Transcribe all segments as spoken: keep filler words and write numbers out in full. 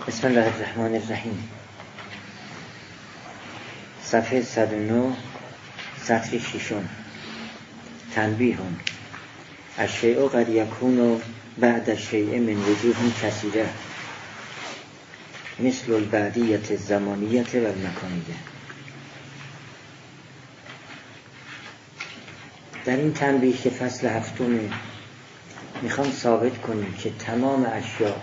بسم الله الرحمن الرحیم. صفحه صد و نه، سطر ششم. تنبیه: الشیء قد یکون بعد الشیء من وجوه کثیره مثل البعدیة الزمانیة و المکانیه. در این تنبیه که فصل هفتمه میخوام ثابت کنیم که تمام اشیاء،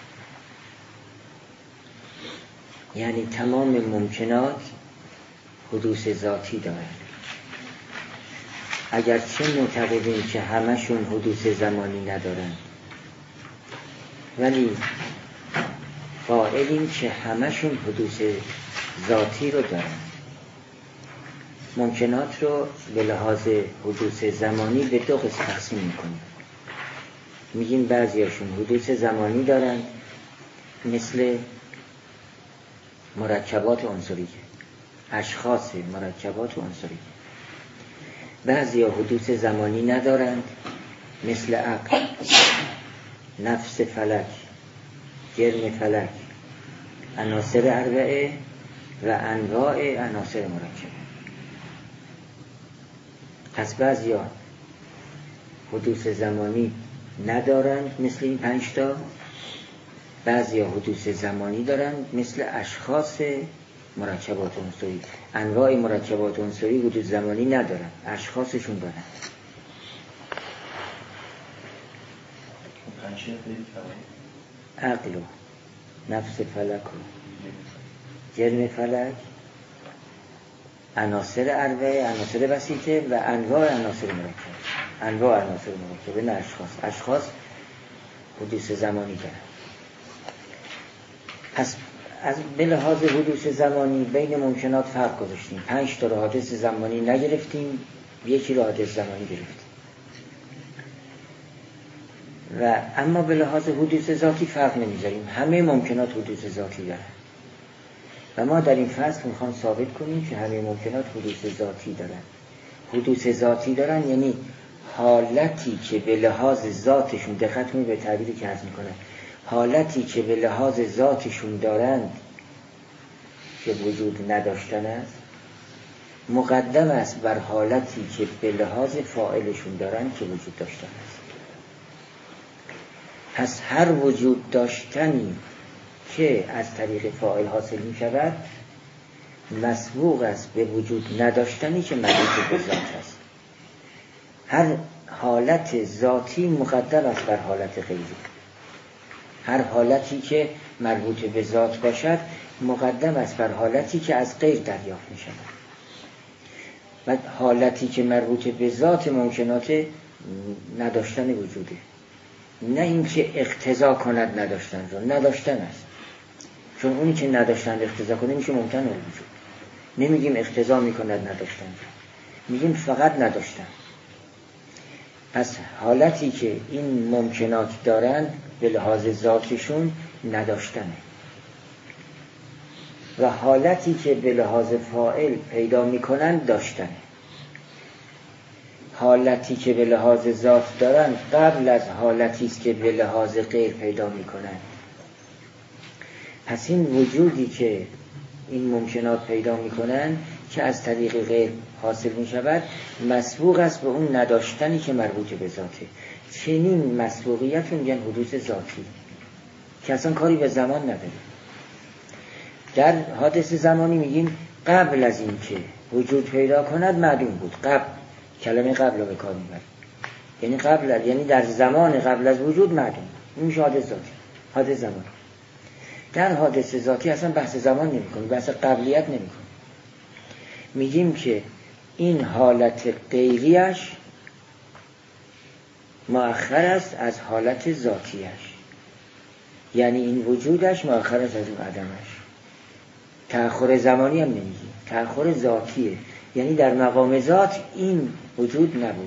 یعنی تمام ممکنات، حدوث ذاتی دارند. اگرچه معتقدیم که همشون حدوث زمانی ندارند، ولی قائلیم که همشون حدوث ذاتی رو دارند. ممکنات رو به لحاظ حدوث زمانی به دو قسم تقسیم میکنیم. میگیم بعضیاشون حدوث زمانی دارند، مثل مرکبات عنصریه، اشخاص مرکبات عنصریه. بعضی ها حدوث زمانی ندارند، مثل عقل، نفس فلک، جرم فلک، عناصر اربعه و انواع عناصر مرکبه. پس بعضی ها حدوث زمانی ندارند، مثل این پنجتا. بعضی ها حدوث زمانی دارند، مثل اشخاص مرکبات عنصری. انواع مرکبات عنصری حدوث زمانی ندارند، اشخاصشون دارند. عقل و نفس فلک و جرم فلک، عناصر اربعه، عناصر بسیطه و انواع عناصر مرکبه. انواع عناصر مرکبه نه اشخاص. اشخاص حدوث زمانی دارند. پس از به لحاظ حدوث زمانی بین ممکنات فرق گذاشتیم. پنج تا حادث زمانی نگرفتیم، یکی رو حادث زمانی گرفتیم. و اما به لحاظ حدوث ذاتی فرق نمیذاریم. همه ممکنات حدوث ذاتی دارن و ما در این فصل میخوام ثابت کنیم که همه ممکنات حدوث ذاتی دارن. حدوث ذاتی دارن یعنی حالتی که به لحاظ ذاتشون، دقت کنید به تعبیری که عرض میکنم، حالتی که به لحاظ ذاتشون دارند که وجود نداشتن است، مقدم است بر حالتی که به لحاظ فاعلشون دارند که وجود داشتن است. پس هر وجود داشتنی که از طریق فاعل حاصل می شود مسبوق است به وجود نداشتنی که مربوط به ذات است. هر حالت ذاتی مقدم است بر حالت غیری. هر حالتی که مربوط به ذات باشد مقدم است بر حالتی که از غیر دریافت می شود. و حالتی که مربوط به ذات ممکنات نداشتن وجوده، نه اینکه اقتضا کند نداشتن رو. نداشتن است، چون اونی که نداشتن اقتضا کنه میشه ممکن الوجود. نمیگیم اقتضا میکند نداشتن رو، میگیم فقط نداشتن. پس حالتی که این ممکنات دارن به لحاظ ذاتشون نداشتنه و حالتی که به لحاظ فاعل پیدا میکنن داشتنه. حالتی که به لحاظ ذات دارن قبل از حالتی است که به لحاظ غیر پیدا میکنن. پس این وجودی که این ممکنات پیدا میکنن که از طریق غیر حاصل میشود مسبوق است به اون نداشتنی که مربوط به ذاته. چنین مسبوقیت رو میگن حدوث ذاتی که اصلا کاری به زمان نداره. در حادث زمانی میگیم قبل از این که وجود پیدا کند معدوم بود. قبل، کلمه قبل رو به کار میبریم، یعنی قبل، یعنی در زمان قبل از وجود معدوم. این میشه حادث ذاتی، حادث زمانی. در حادث ذاتی اصلا بحث زمان نمی کنیم، بحث قبلیت نمی کنیم. میگیم که این حالت غیریش مؤخر است از حالت ذاتیش، یعنی این وجودش مؤخر است از اون عدمش. تأخر زمانی هم نمیگیم، تأخر ذاتیه، یعنی در مقام ذات این وجود نبود،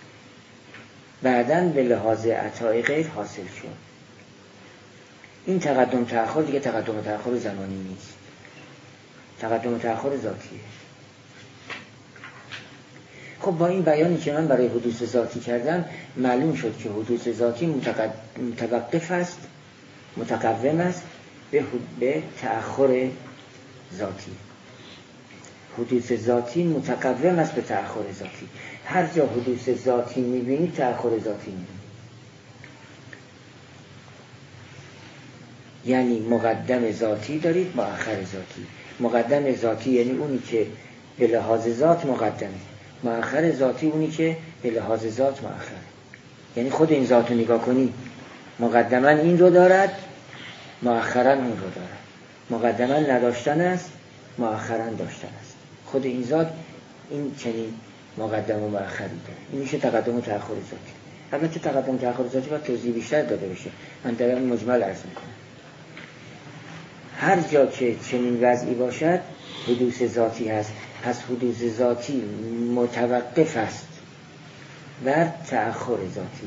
بعداً به لحاظ عطای غیر حاصل شد. این تقدم تأخر دیگه تقدم تأخر زمانی نیست، تقدم تأخر ذاتیه. خب با این بیانی که من برای حدوث ذاتی کردم معلوم شد که حدوث ذاتی متوقف است، متقوم است به, به تأخر ذاتی. حدوث ذاتی متقوم است به تأخر ذاتی. هر جا حدوث ذاتی میبینید تأخر ذاتی میبینید. یعنی مقدم ذاتی دارید، مؤخر ذاتی. مقدم ذاتی یعنی اونی که به لحاظ ذات مقدمه، مؤخر ذاتی اونی که به لحاظ ذات مؤخره. یعنی خود این ذات رو نگاه کنی، مقدما این رو دارد، مؤخرا اون رو دارد. مقدما نداشتن است، مؤخرا داشتن است. خود این ذات این چنین مقدم و مؤخری داره. این میشه تقدم و تأخر ذاتی. البته تقدم و تأخر ذاتی باید توضیح بیشتر داده بشه، من در این مجمل عرض میکنم. هر جا که چنین وضعی باشد حدوث ذاتی هست. پس حدوث ذاتی متوقف است بر تأخر ذاتی.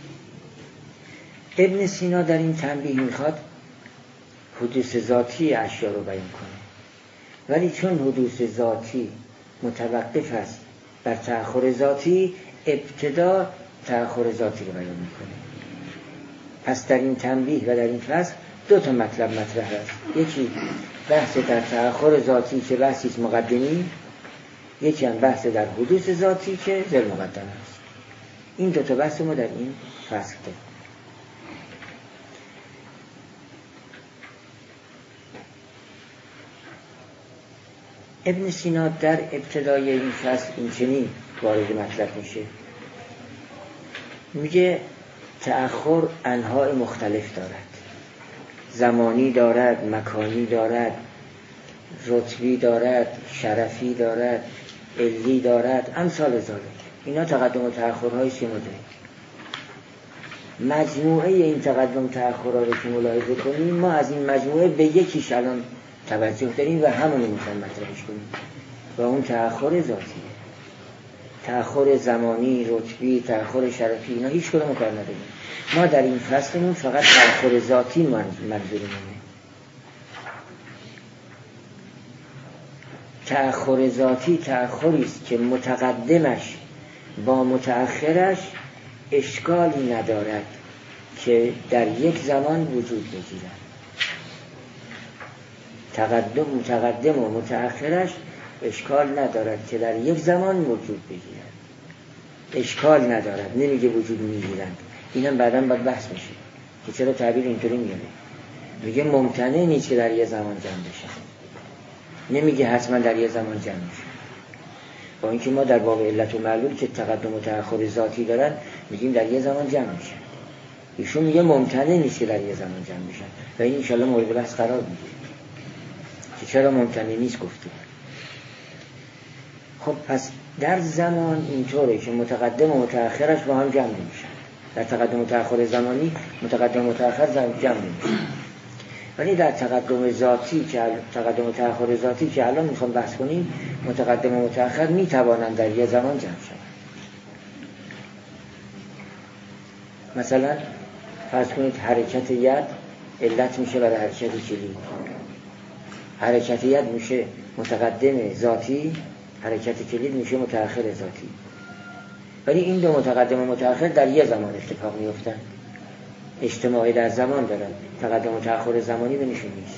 ابن سینا در این تنبیه میخواد حدوث ذاتی اشیا رو بیان کنه، ولی چون حدوث ذاتی متوقف است بر تأخر ذاتی، ابتدا تأخر ذاتی رو بیان میکنه. پس در این تنبیه و در این فصل دو تا مطلب مطرح است. یکی بحث در تأخر ذاتی که بحثی است مقدمی، یکی هم بحث در حدوث ذاتی که ذل مقدم است. این دو تا بحث ما در این فصل داریم. ابن سینا در ابتدای این فصل این چنین وارد مطلب میشه، میگه تأخر انواع مختلف دارد، زمانی دارد، مکانی دارد، رتبی دارد، شرفی دارد، علی دارد، امثال ذالک. اینا تقدم و تأخرهای سه مدل. مجموعه این تقدم و تأخرها رو که ملاحظه کنیم، ما از این مجموعه به یکیش الان توجه داریم و همون رو میخوایم مطرحش کنیم و اون تأخر ذاتیه. تأخر زمانی، رتبی، تأخر شرفی، اینا هیچ کدوم کار نداریم. ما در این فصلمون فقط تأخر ذاتی منظورمونه. تأخر ذاتی تأخری است که متقدمش با متأخرش اشکالی ندارد که در یک زمان وجود بگیرد. تقدم متقدم و متأخرش اشکال ندارد که در یک زمان وجود بگیرد. اشکال ندارد، نمیگه وجود میگیرند. اینم بعداً باید بحث میشه که چرا تعبیر اینطوری میاره. میگه ممتنع نیست که در یه زمان جمع بشن، نمیگه حتما در یه زمان جمع میشه. با اینکه ما در باب علت و معلول که تقدم و تأخر ذاتی دارن میگیم در یه زمان جمع میشه. ایشون میگه ممتنع نیست که در یه زمان جمع میشن و این انشالله مورد بحث قرار میگیره که چرا ممتنع نیست گفته. خب پس در زمان اینطوره که متقدم و متأخرش با هم جمع نمیشن. در تقدم و تأخر زمانی متقدم و متأخر جمع نمیشن. ولی در تقدم ذاتی که تقدم و تأخر ذاتی که الان میخوام بحث کنیم، متقدم و متأخر میتوانند در یه زمان جمع شوند. مثلا فرض کنید حرکت ید علت میشه برای حرکت کلید. حرکت ید میشه متقدم ذاتی، حرکت کلید میشه متأخر ذاتی. ولی این دو متقدم و متأخر در یه زمان اتفاق میفتن، اجتماعی در زمان دارن. تقدم و تأخر زمانی بینشون نیست.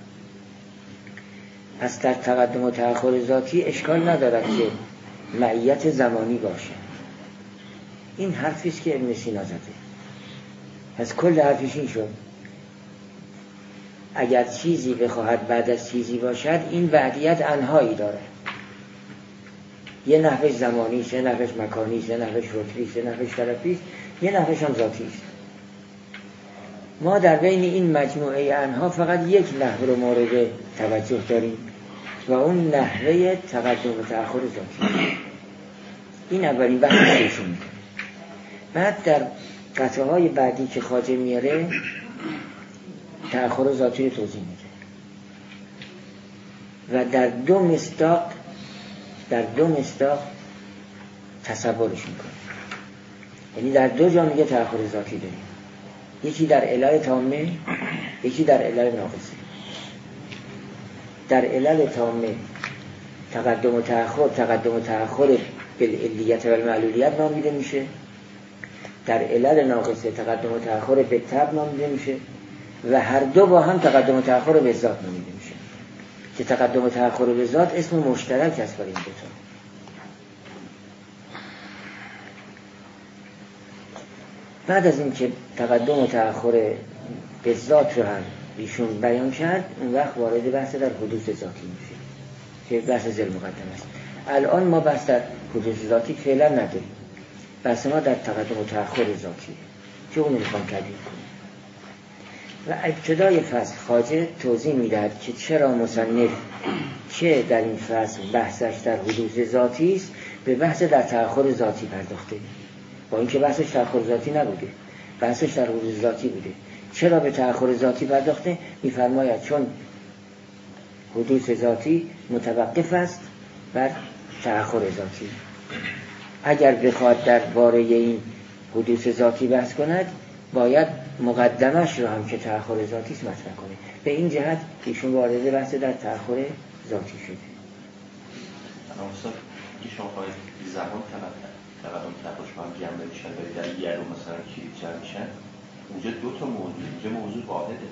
پس در تقدم و تأخر ذاتی اشکال ندارد که معیت زمانی باشه. این حرفیست که ابن سینا زده. پس کل حرفش این شد اگر چیزی بخواهد بعد از چیزی باشد، این بعدیت انهایی داره. یه نحوش زمانیست، یه نحوش مکانیست، یه نحوش رتبیست، یه نحوش شرفیست، یه نحوش هم ذاتیست. ما در بین این مجموعه انها فقط یک نحوه رو مورد توجه داریم و اون نحوه تقدم و تأخر ذاتی. این اولین بحث ایشون. بعد در قطعه های بعدی که خواجه میاره تأخر ذاتی رو توضیح میده و در دو مصداق در دو مصداق تصورش میکنه. یعنی در دو جا میگه تأخر ذاتی داریم، یکی در علل تامه، یکی در علل ناقصه. در علل تامه تقدم و تأخر تقدم و تأخر بالعلیت و المعلولیت نامیده میشه. در علل ناقصه تقدم و تأخر بالتبع نامیده میشه. و هر دو با هم تقدم و تأخر به ذات نامیده میشه که تقدم و تأخر به ذات اسم مشترک است برای این دو تا. بعد از اینکه تقدم و تأخر به ذات رو هم ایشون بیان کرد، اون وقت وارد بحث در حدوث ذاتی میشه که بحث ذل مقدم است. الان ما بحث در حدوث ذاتی فعلا نداریم، بحث ما در تقدم و تأخر ذاتی که اون رو میخوام تبیین کنیم. و ابتدای فصل خواجه توضیح میدهد که چرا مصنف که در این فصل بحثش در حدوث ذاتی است به بحث در تأخر ذاتی پرداخته، با اینکه بحثش تأخر ذاتی نبوده، بحثش در حدوث ذاتی بوده. چرا به تأخر ذاتی پرداخته؟ میفرماید چون حدوث ذاتی متوقف است بر تأخر ذاتی. اگر بخواد در باره این حدوث ذاتی بحث کند باید مقدمش رو هم که تأخر ذاتی است مطرح کنه. به این جهت ایشون وارد بحث در تأخر ذاتی شده. اما استاد که شما خواهید زمان تقدم تأخرش با هم جمع میشن ولی در یه رو مثلا کلید جمع میشن، اونجا دو تا موضوع، اینجا موضوع واحده.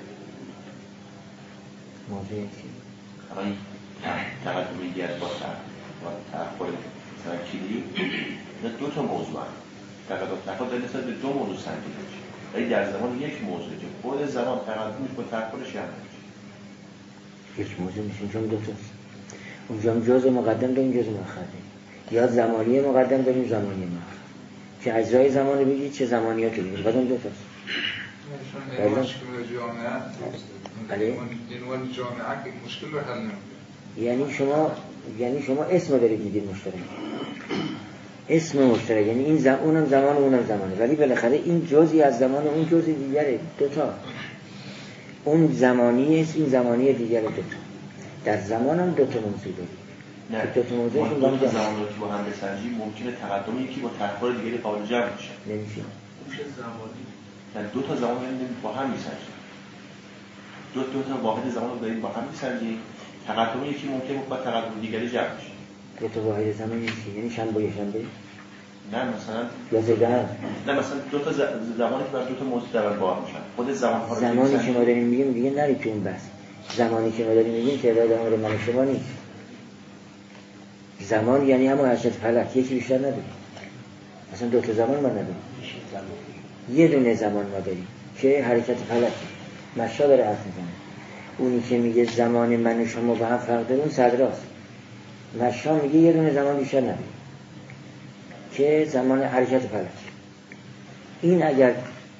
موضوع چی؟ الان تقدم دیگر با تأخر مثلا کلید نه دو تا موضوع هم تقدم تأخر در نسبت به دو موضوع سنجیده میشه، ولی در زمان یک موضوع که خود زمان تقدمش با تأخرش جمع میشه. یک موضوع میشه چون دو تاست. اونجا هم جزء مقدم داریم جزء مؤخر داریم، یا زمانی مقدم داریم زمانی مؤخر. که اجزای زمان رو بگید چه زمانیات رو بگید، بعدم دو تاست. چون این مشکل جامعه بله؟ این جامعه که مشکل رو حل نمیده. یعنی شما یعنی شما اسم رو دارید میگید مشترک، اسم مشترک، یعنی این زمان اونم زمان اونم زمانه، ولی بالاخره این جزئی از زمان اون جزئی دیگره، دو تا. اون زمانی است این زمانی دیگره، دو تا. در زمان هم دو تا موضوع دارید. نه دو تا موضوعشون با هم دو تا زمان رو که با هم بسنجیم ممکنه تقدم یکی با تأخر دیگری قابل جمع بشه. نمیشه. میشه زمانی. نه دو تا زمان رو با هم میسنجیم. دو دو تا واحد زمان رو داریم با هم میسنجیم. تقدم یکی ممکنه با تقدم دیگری جمع بشه. دو تا واحد زمان میشه، یعنی شنبه یا شنبه؟ نه مثلا یا زدن. نه مثلا دو تا زمانی که بر دو تا موضوع در با هم میشن. خود زمان ها رو زمانی که ما داریم میگیم دیگه نرید تو اون بحث. زمانی که ما داریم میگیم تعداد امر من شما نیست. زمان یعنی همون حرکت فلک، یکی بیشتر نداریم. مثلا دو تا زمان ما نداریم. یه دونه زمان ما داریم که حرکت فلک. مشا داره حرف میزنه. اونی که میگه زمان من و شما با هم فرق داره اون صدراست. مشا میگه یه دونه زمان بیشتر نداریم که زمان حرکت فلک. این اگر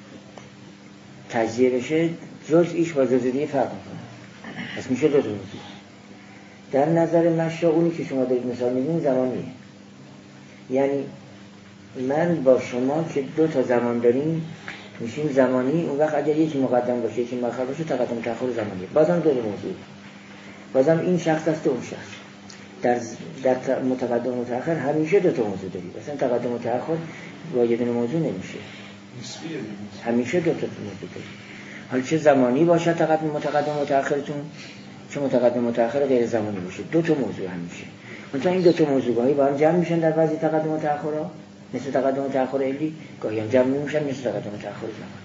تجزیه بشه جزئیش با جزء دیگه فرق میکنه، پس میشه دو تا موضوع. در نظر مشا اونی که شما دارید مثال میگین زمانیه، یعنی من با شما که دو تا زمان داریم میشیم زمانی. اون وقت اگر یکی مقدم باشه یکی مؤخر باشه تقدم تأخر زمانیه، بازم دو تا موضوع، بازم این شخص است و اون شخص. در در متقدم و متأخر همیشه دو تا موضوع دارید، مثلا تقدم و تأخر با یه دونه موضوع نمیشه، همیشه دو تا موضوع دارید. حالا چه زمانی باشه تقدم متقدم و متأخرتون، چه متقدم و متأخر غیر زمانی باشه، دو تا موضوع همیشه. مثلا این دو تا موضوعایی با هم جمع میشن در بعضی تقدم و تأخرها، مثل تقدم و تأخر علی، گاهی هم جمع نمیشن مثل تقدم و تأخر زمان.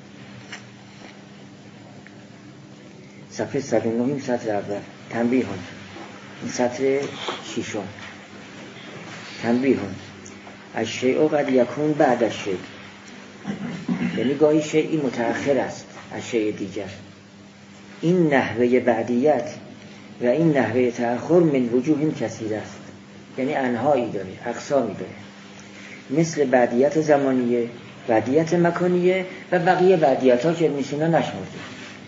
صفحه صد و نه سطر اول تنبیه هم، این سطر ششم تنبیه هم الشیء قد یکون بعد الشیء، یعنی گاهی شیئی متأخر است از شیء دیگر. این نحوه بعدیت و این نحوه تأخر من وجوه کثیر است، یعنی انواعی داره، اقسامی داره، مثل بعدیت زمانیه، بعدیت مکانیه و بقیه بعدیت ها که میشونه نشمرده.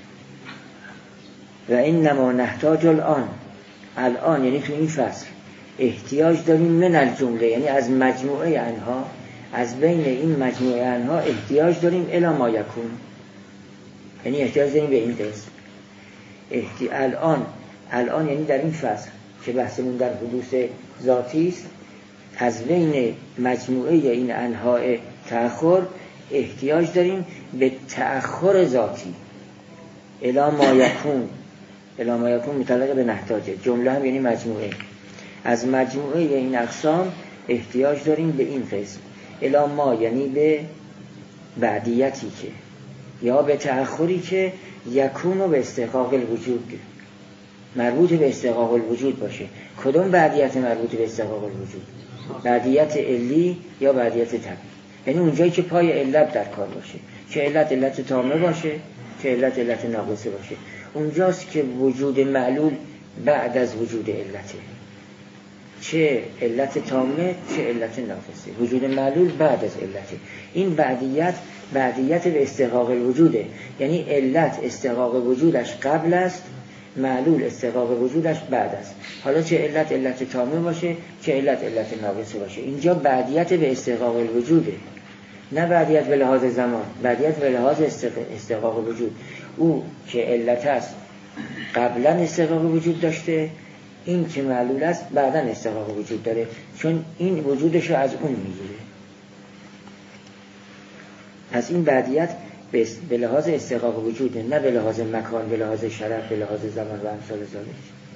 و این نما نحتاج الان، الان یعنی تو این فصل احتیاج داریم من الجمله، یعنی از مجموعه انها، از بین این مجموعه انها احتیاج داریم الی ما یکون، یعنی احتیاج داریم به این قسم. احتی... الان الان یعنی در این فصل که بحثمون در حدوث ذاتی است، از بین مجموعه این انواع تأخر احتیاج داریم به تأخر ذاتی الی ما یکون. الی ما یکون متعلق به نحتاجه، جمله هم یعنی مجموعه. از مجموعه این اقسام احتیاج داریم به این قسم. الی ما یعنی به بعدیتی که یا به تأخری که یکون و به استحقاق الوجود مربوط به استحقاق الوجود باشه. کدوم بعدیت مربوط به استحقاق الوجود؟ بعدیت علی یا بعدیت طبیعی. یعنی اونجایی که پای علت در کار باشه، چه علت علت تامه باشه چه علت علت ناقصه باشه، اونجاست که وجود معلول بعد از وجود علته، چه علت تامه چه علت ناقصه. وجود معلول بعد از علته. این بعدیت بعدیت به استحقاق الوجوده، یعنی علت استحقاق وجودش قبل است، معلول استحقاق وجودش بعد است. حالا چه علت علت تامه باشه چه علت علت ناقصه باشه، اینجا بعدیت به استحقاق الوجوده، نه بعدیت به لحاظ زمان، بعدیت به لحاظ استحقاق وجود. او که علت است قبلا استحقاق وجود داشته، این که معلول است بعدا استحقاق وجود داره، چون این وجودش رو از اون میگیره. پس این بعدیت به لحاظ استحقاق وجوده، نه به لحاظ مکان، به لحاظ شرف، به لحاظ زمان و امثال ذالک.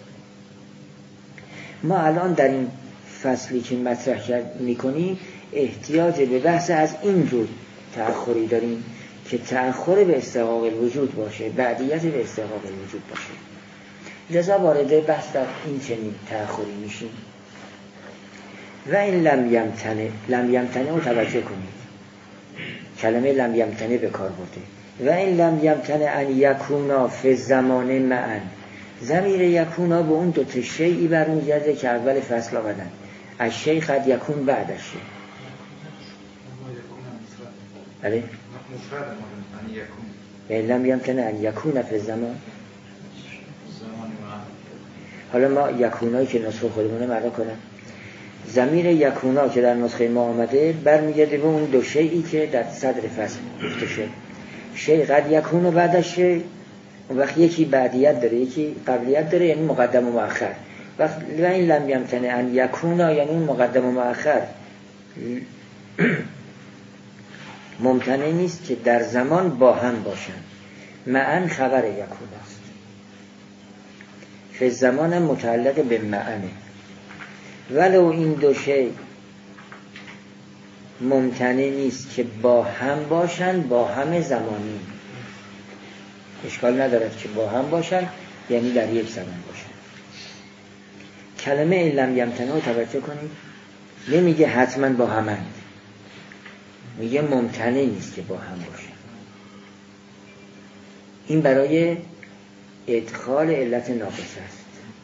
ما الان در این فصلی که مطرح میکنیم احتیاج به بحث از این جور تأخری داریم که تأخر به استحقاق الوجود باشه، بعدیت به استحقاق الوجود باشه. لذا وارد بحث در این چنین تأخری میشیم. و این لم یمتنه، لم یمتنه رو توجه کنید، کلمه لم یمتنه به کار برده. و این لم یمتنه ان یکونا فی زمان معن، ضمیر یکونا به اون دو تا شیئی برمیگرده که اول فصل آمدن. از شیء قد یکون بعد از شیء. بله و این لم یمتنه ان یکون فی زمان. حالا ما یکونایی که نسخه خودمونه معنا کنم، ضمیر یکونا که در نسخه ما آمده برمیگرده به اون دو شیئی که در صدر فصل گفته شد. شیء قد یکون و بعدش شیء، اون وقت یکی بعدیت داره یکی قبلیت داره، یعنی مقدم و مؤخر. وقت و این لم یمتنه ان یکونا یعنی اون مقدم و مؤخر ممتنع نیست که در زمان با هم باشن. معن خبر یکون است، فی زمان متعلق به معنه. ولو این دو شی ممتنع نیست که با هم باشن، با هم زمانی، اشکال ندارد که با هم باشن، یعنی در یک زمان باشن. کلمه این لم یمتنه رو توجه کنید، نمیگه حتما با همند، میگه ممتنع نیست که با هم باشن. این برای ادخال علت ناقصه است.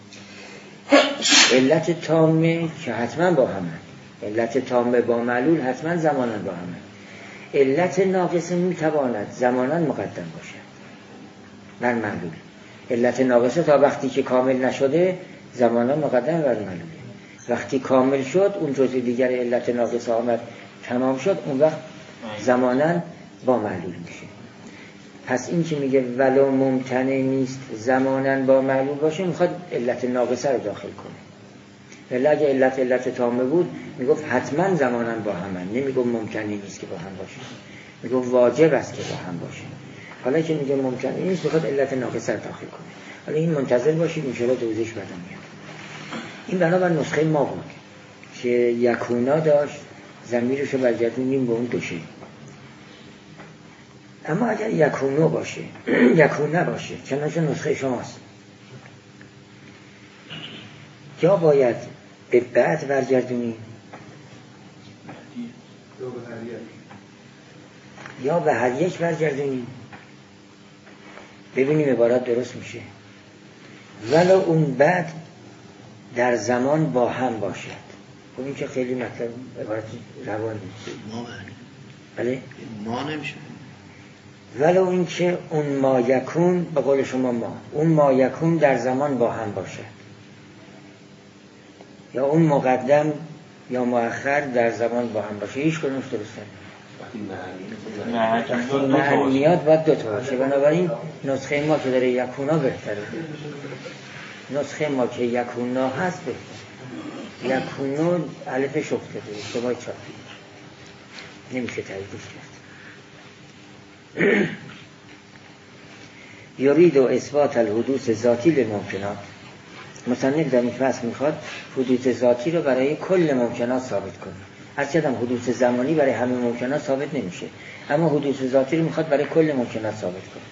علت تامه که حتما با همند، علت تامه با معلول حتما زمانا با همند. علت ناقصه میتواند زمانا مقدم باشد بر معلول. علت ناقصه تا وقتی که کامل نشده زمانا مقدم بر معلوله. وقتی کامل شد اون جزء دیگر علت ناقصه آمد تمام شد، اون وقت زمانا با معلول میشه. پس این که میگه ولو ممتنع نیست زمانا با معلول باشه، میخواد علت ناقصه رو داخل کنه. ولی اگه علت علت تامه بود میگفت حتما زمانا با همن، نمیگفت ممتنع نیست که با هم باشه، میگفت واجب است که با هم باشه. حالا که میگه ممتنع نیست میخواد علت ناقصه رو داخل کنه. حالا این منتظر باشید انشاءالله دوزش بدم میاد. این بنابر نسخه ما بود که یکونا داشت، ضمیرشو برگردونیم به اون دو شی. اما اگر یکونو باشه یکون نباشه، چنانچه نسخه شماست، یا باید به بعد برگردونیم یا به هر یک برگردونیم، ببینیم عبارت درست میشه. ولو اون بعد در زمان با هم باشد. خب این که خیلی مطلب عبارت روان نیست. ما بله؟ ما نمیشه. ولو این که اون ما یکون، به قول شما ما، اون ما یکون در زمان با هم باشد، یا اون مقدم یا مؤخر در زمان با هم باشه، هیچ کدومش درست نیست. معنیات باید دو تا باشه. بنابراین نسخه ما که داره یکونا بهتره، نسخه ما که یکونا هست بهتره. یکونو الفش افتاده اشتباه چاپی، نمیشه تاییدش کرد. یرید و اثبات الحدوث ذاتی للممکنات. مصنف در این فصل میخواد حدوث ذاتی رو برای کل ممکنات ثابت کنه. هر چقدر حدوث زمانی برای همه ممکنات ثابت نمیشه، اما حدوث ذاتی رو میخواد برای کل ممکنات ثابت کنه.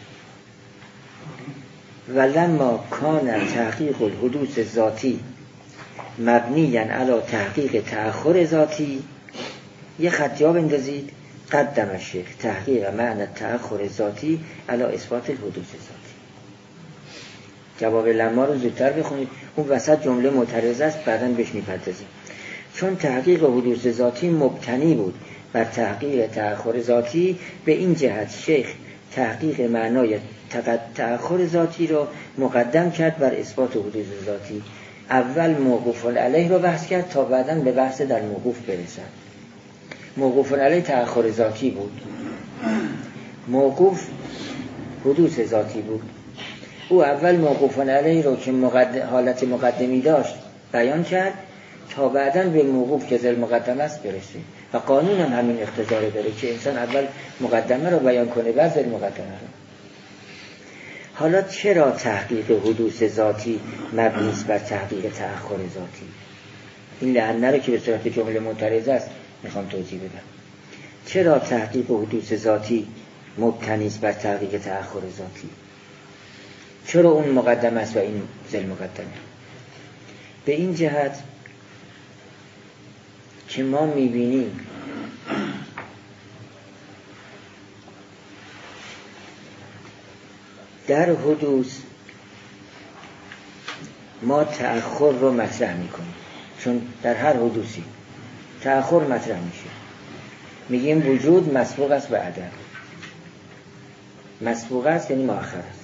ولما کان تحقیق الحدوث ذاتی مبنیاً علی تحقیق تأخر ذاتی، یه خط جا بندازید قدم الشیخ تحقیق معنی تأخر ذاتی علی اثبات الحدوث ذاتی. جواب لما رو زودتر بخونید، اون وسط جمله معترض است، بعداً بهش میپردازیم. چون تحقیق حدوث ذاتی مبتنی بود بر تحقیق تأخر ذاتی، به این جهت شیخ تحقیق معنای تأخر ذاتی رو مقدم کرد بر اثبات حدوث ذاتی. اول موقوف علیه رو بحث کرد تا بعداً به بحث در موقوف برسد. موقوف علیه تأخر ذاتی بود، موقوف حدوث ذاتی بود. او اول موقوف علیه رو که مقدم حالت مقدمی داشت بیان کرد تا بعداً به موقوف که ذل مقدمه است برسه. و قانون هم همین اقتضار داره که انسان اول مقدمه رو بیان کنه بعد ذل مقدمه رو. حالا چرا تحقیق حدوث ذاتی مبنی است بر تحقیق تأخر ذاتی؟ این لعنه رو که به صورت جمله معترض است میخوام توضیح بدم. چرا تحقیق حدوث ذاتی مبتنی است بر تحقیق تأخر ذاتی؟ چرا اون مقدم است و این ذل مقدمه؟ به این جهت که ما میبینیم در حدوث ما تأخر رو مطرح میکنیم، چون در هر حدوثی تأخر مطرح میشه. میگیم وجود مسبوق است به عدم. مسبوق است یعنی مؤخر است.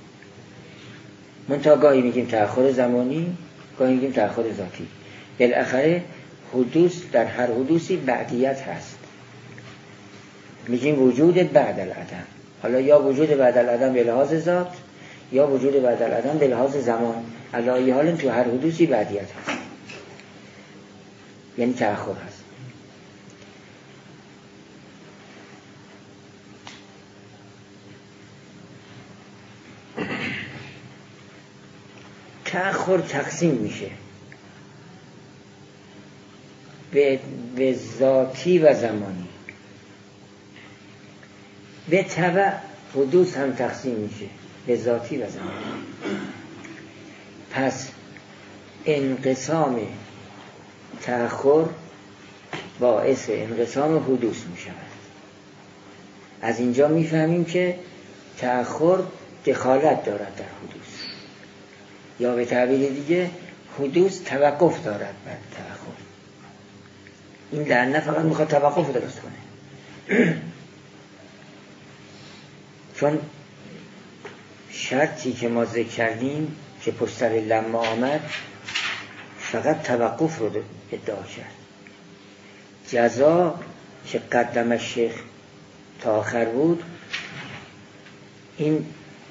منتها گاهی میگیم تأخر زمانی، گاهی میگیم تأخر ذاتی. بالاخره حدوث در هر حدوثی بعدیت هست. میگیم وجود بعد العدم. حالا یا وجود بعد العدم به لحاظ ذات یا وجود بعد العدم به لحاظ زمان، علی حال تو هر حدوثی بعدیت هست، یعنی تأخر هست. تأخر تقسیم میشه به, به ذاتی و زمانی. به تبع حدوث هم تقسیم میشه به ذاتی و زمانی. پس انقسام تأخر باعث انقسام حدوث میشود. از اینجا میفهمیم که تأخر دخالت دارد در حدوث، یا به تعبیر دیگه حدوث توقف دارد بر تأخر. این لعنه فقط میخواد توقف درست کنه. چون شرطی که ما ذکر کردیم که پشت سر لما آمد فقط توقف رو ادعا کرد. جزا که قدم شیخ تا آخر بود، این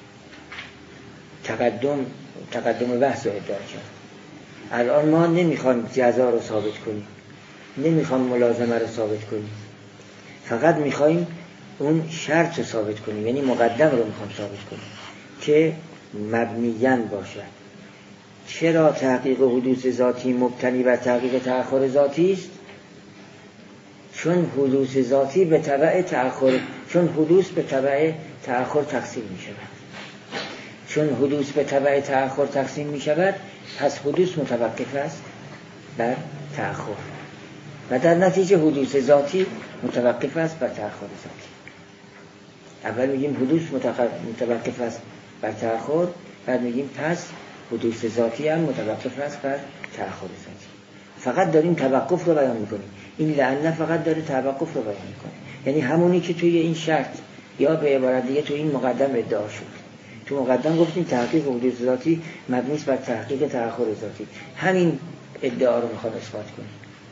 تقدم تقدم بحث رو ادعا کرد. الان ما نمیخوام جزا رو ثابت کنیم، نمیخوام ملازمه رو ثابت کنیم، فقط میخوایم اون شرط رو ثابت کنیم، یعنی مقدم رو میخوام ثابت کنیم که مبنیاً باشد. چرا تحقیق حدوث ذاتی مبتنی بر تحقیق تأخر ذاتی است؟ چون حدوث ذاتی به تبع تأخر، چون حدوث به تبع تأخر تقسیم می شود. چون حدوث به تبع تأخر تقسیم می شود، پس حدوث متوقف است بر تأخر و در نتیجه حدوث ذاتی متوقف است بر تأخر ذاتی. اول میگیم حدوث متوقف است بر تأخر، بعد میگیم پس حدوث ذاتی هم متوقف است بر تأخر ذاتی. فقط داریم توقف رو بیان میکنیم. این لعنه فقط داره توقف رو بیان میکنه، یعنی همونی که توی این شرط یا به عبارت دیگه توی این مقدم ادعا شد. تو مقدم گفتیم تحقیق حدوث ذاتی مبنی است بر تحقیق تأخر ذاتی. همین ادعا رو میخواد اثبات کنه.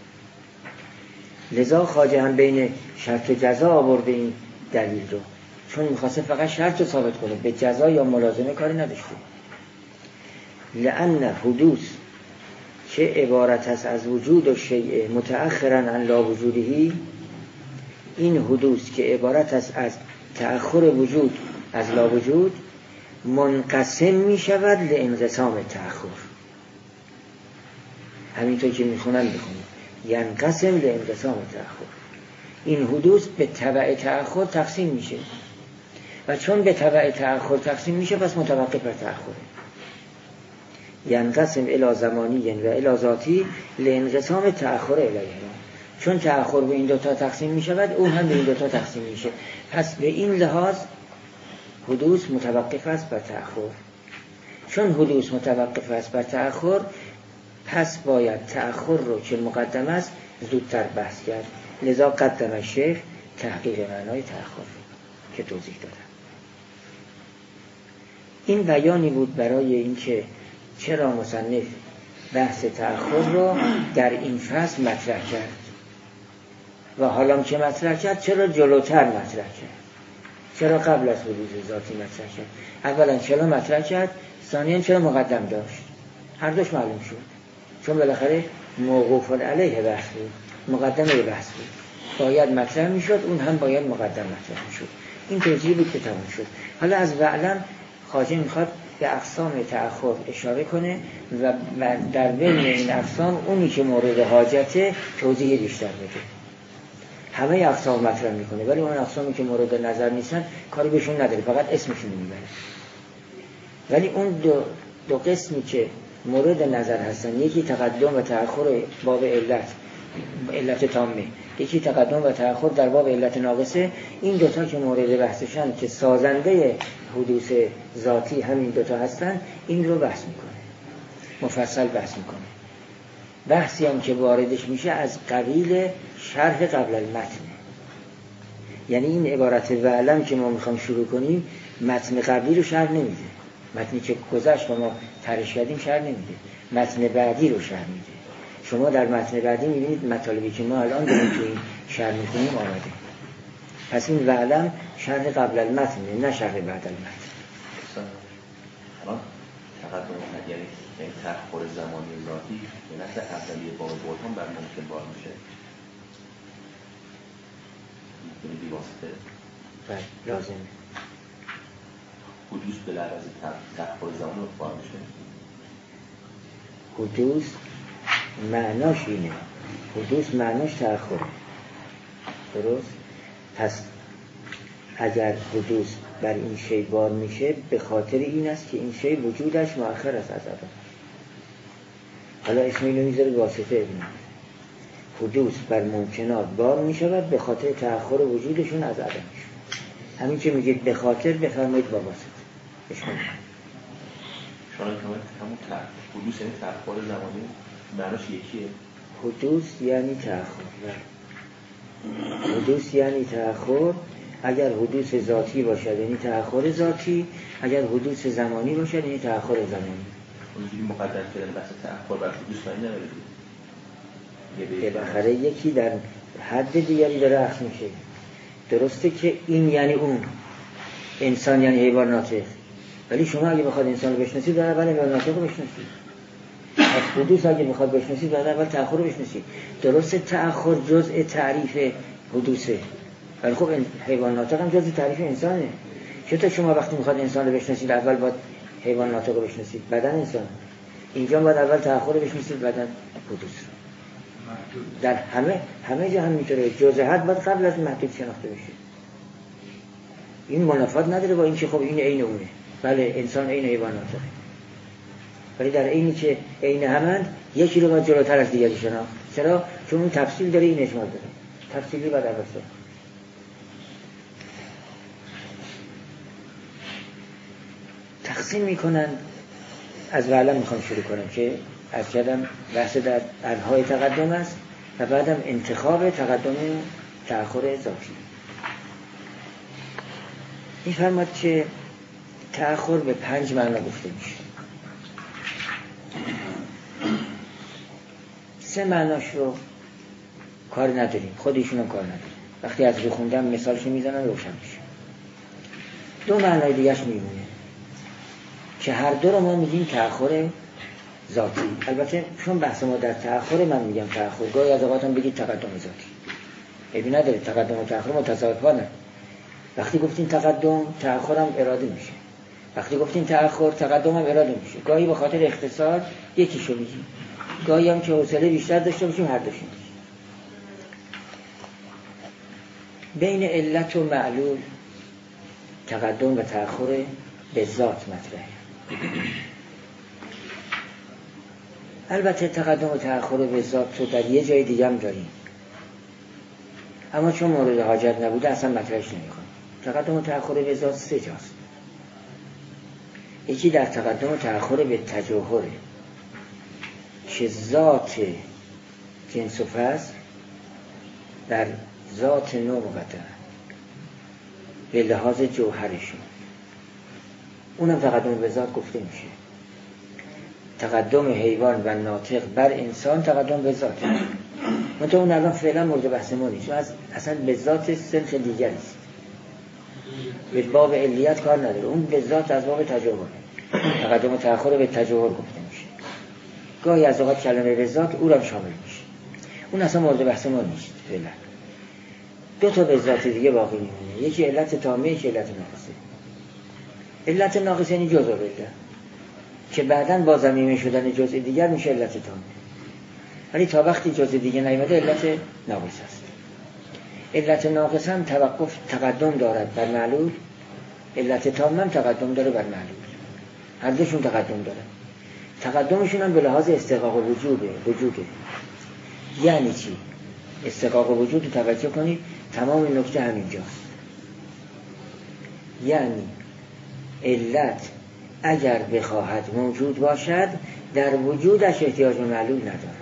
لذا خواجه هم بین شرط و جزا آورده این دلیل رو، چون میخواسته فقط شرط رو ثابت کنه، به جزا یا ملازمه کاری نداشته. لأن حدوث که عبارت است از وجود و شیء متأخرا عن لا وجودهی، این حدوث که عبارت است از تأخر وجود از لا وجود، منقسم می شود لانقسام تأخر. همینطور که میخونن بخونیم ینقسم لانقسام تأخر. این حدوث به تبع تأخر تقسیم میشه و چون به تبع تأخر تقسیم میشه پس متوقف بر تأخره. ینقسم الی زمانی و الی ذاتی لانقسام تأخر الیهما. چون تأخر به این دوتا تقسیم میشود اون هم به این دوتا تقسیم میشه. پس به این لحاظ حدوث متوقف است بر تأخر. چون حدوث متوقف است بر تأخر پس باید تأخر رو که مقدم است زودتر بحث کرد. لذا قدم الشیخ تحقیق معنای تأخر که توضیح دادم. این بیانی بود برای اینکه چرا مصنف بحث تأخر رو در این فصل مطرح کرد و حالا که مطرح کرد چرا جلوتر مطرح کرد، چرا قبل از حدوث ذاتی مطرح کرد. اولا چرا مطرح کرد، ثانیاً چرا مقدم داشت. هر دوش معلوم شد چون بالاخره موقوف علیه بحث بود، مقدمه بحث بود، باید مطرح میشد، اون هم باید مقدم مطرح میشد. این توضیح بود که تمام شد. حالا از وعلم خواجه میخواد به اقسام تأخر اشاره کنه و در بین این اقسام اونی که مورد حاجته توضیح بیشتر بده. همه اقسام مطرح میکنه ولی اون اقسامی که مورد نظر نیستن کاری بهشون نداره، فقط اسمشون میبره. ولی اون دو, دو قسمی که مورد نظر هستن، یکی تقدم و تأخر باب علت، علت تامه، یکی تقدم و تأخر در باب علت ناقصه، این دوتا که مورد بحثشن که سازنده حدوث ذاتی همین دوتا هستن، این رو بحث میکنه، مفصل بحث میکنه. بحثی هم که واردش میشه از قبیل شرح قبل المتن. یعنی این عبارت وعلم که ما میخوام شروع کنیم متن قبلی رو شرح نمیده، متنی که گذشت و ما ترش کردیم شرح نمیده، متن بعدی رو شرح میده. شما در متن بعدی میبینید مطالبی که ما الان داریم که این شرح میکنیم آمده. پس این وعلم شرح قبل المتن نه شرح بعد المتن. الان تقدم یعنی این تأخر زمانی ذاتی به نحو اولیه باب برهان بر ممکن بار میشه یعنی بی واسطه بله لازمه. حدوث به لحاظ تأخر زمانی بار میشه. حدوث معناش اینه، حدوث معناش تأخره، درست؟ پس اگر حدوث بر این شی بار میشه به خاطر این است که این شی وجودش مؤخر است از عدم. حالا اسم اینو میذاره واسطه ابن. حدوث بر ممکنات بار میشود به خاطر تأخر وجودشون از عدمشون. همین که میگید به خاطر بفرمایید با واسطه بشون. شما همون حدوث یعنی تأخر زمانی معناش یکیه. حدوث یعنی تأخر. حدوث یعنی تأخر. اگر حدوث ذاتی باشد یعنی تأخر ذاتی، اگر حدوث زمانی باشد یعنی تأخر زمانی. اونجوری مقدر کردن بحث تأخر بر حدوث معنی نداره. که بالاخره یکی در حد دیگری داره اخذ میشه. درسته که این یعنی اون، انسان یعنی حیوان ناطق، ولی شما اگه بخواد انسان رو بشناسید در اول حیوان ناطق رو بشناسید. از حدوث اگه بخواد بشناسید در اول تأخر رو بشناسید. درسته تأخر جزء تعریف حدوثه، ولی خب حیوان ناطق هم جزء تعریف انسانه. چطور شما وقتی میخواد انسان رو بشناسید اول باید حیوان ناطق رو بشناسید بعدن انسان؟ اینجا باید اول تأخر رو بشناسید بعدن حدوث رو. در همه همه جا هم میتونه جزء حد باید قبل از محدود شناخته بشه. این منافات نداره با اینکه خب این عین اونه. بله انسان عین حیوان ناطقه، ولی در عینی که عین همند یکی رو باید جلوتر از دیگری شناخت. چرا؟ چون اون تفصیل داره این اجمال داره. تفصیلی باید اول شد. تقسیم میکنن. از وعلم میخوام شروع کنم که از کردم بحث در انهای تقدم است و بعدم انتخاب تقدم تأخر ذاتی. میفرماد که تأخر به پنج معنا گفته میشه. سه معناش رو کار نداریم، خودشون هم کار نداریم. وقتی از رو خوندم مثالش میزنم روشن میشه. دو معنای دیگهش میمونه که هر دو رو ما میگیم تأخر ذاتی. البته چون بحث ما در تأخر من میگم تأخر، گاهی از اوقات هم بگید تقدم ذاتی. عیبی نداره، تقدم و تأخر متضادن. وقتی گفتین تقدم تأخر هم اراده میشه، وقتی گفتین تأخر تقدم هم اراده میشه. گاهی به خاطر اختصار یکیشو میگیم، گاهی هم که حوصله بیشتر داشته باشیم هر دوشو میگیم. بین علت و معلول تقدم و تأخر به ذات مطرحه. البته تقدم و تأخر به ذات رو در یه جای دیگه هم داریم، اما چون مورد حاجت نبوده اصلا مطرحش نمی‌کنم. تقدم و تأخر به ذات سه جاست. یکی در تقدم و تأخر به تجوهره که ذات جنس و فصل در ذات نوع مقدمه به لحاظ جوهرشون، اونم تقدم به ذات گفته میشه. تقدم حیوان و ناطق بر انسان تقدم به ذات، منتها اون الان فعلا مورد بحث ما نیست، از اصلا به ذات سنخ دیگر است، به باب علیت کار نداره، اون به ذات از باب تجاور. تقدم و تأخر به تجاور گفته میشه. گاهی از اوقات کلمه به ذات او را شامل میشه، اون اصلا مورد بحث ما نیست فعلا. دو تا به ذات دیگه باقی میمونه، یکی علت تامه، یکی علت ناقصه. علت ناقصه یعنی جزء بده که بعداً با ضمیمه شدن جزء دیگر میشه علت تامه، ولی تا وقتی جزء دیگه نیامده علت ناقصه است. علت ناقصه هم توقف تقدم دارد بر معلول، علت تامه هم تقدم داره بر معلول، هر دوشون تقدم داره. تقدمشون هم به لحاظ استحقاق وجوده وجوده یعنی چی؟ استحقاق وجود رو توجه کنید، تمام نکته همینجاست. یعنی علت اگر بخواهد موجود باشد در وجودش احتیاج به معلول نداره،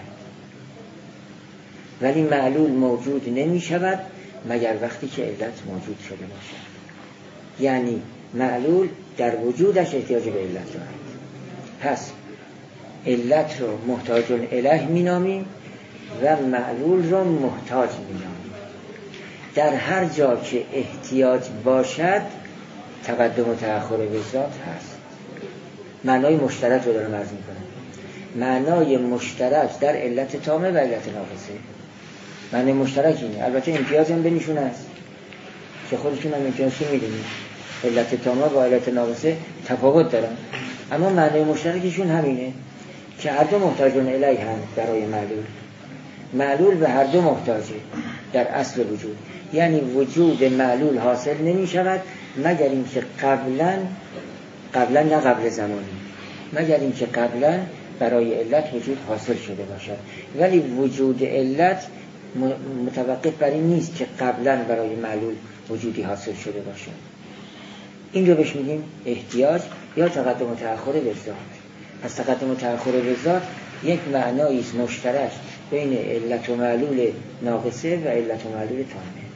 ولی معلول موجود نمی شود مگر وقتی که علت موجود شده باشد. یعنی معلول در وجودش احتیاج به علت دارد. پس علت رو محتاج الیه می نامیم و معلول رو محتاج می نامیم. در هر جا که احتیاج باشد تقدم و تأخر به ذات هست. معنای مشترک رو دارم عرض می کنم. معنای مشترک در علت تامه و علت ناقصه، معنای مشترک اینه. البته امتیاز هم بینشون هست که خودشون هم امتیازشو می دونید، علت تامه و علت ناقصه تفاوت دارن، اما معنای مشترکشون همینه که هر دو محتاجون الیه هم برای معلول. معلول به هر دو محتاجه در اصل وجود، یعنی وجود معلول حاصل نمی شود مگر اینکه قبلا قبلا نه قبل زمانی مگر اینکه قبلا برای علت وجود حاصل شده باشد، ولی وجود علت متوقف بر این نیست که قبلا برای معلول وجودی حاصل شده باشد. این رو بهش میگیم احتیاج یا تقدم و تأخر به ذات. پس تقدم و تأخر به ذات یک معنایی است مشترک بین علت و معلول ناقصه و علت و معلول تامه.